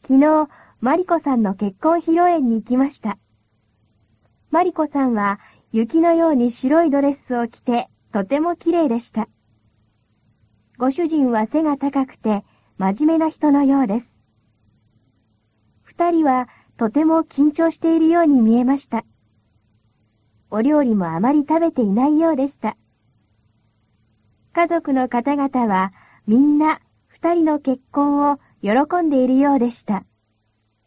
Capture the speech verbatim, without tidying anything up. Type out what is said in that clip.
昨日、マリコさんの結婚披露宴に行きました。マリコさんは雪のように白いドレスを着てとても綺麗でした。ご主人は背が高くて真面目な人のようです。二人はとても緊張しているように見えました。お料理もあまり食べていないようでした。家族の方々はみんな二人の結婚を喜んでいるようでした。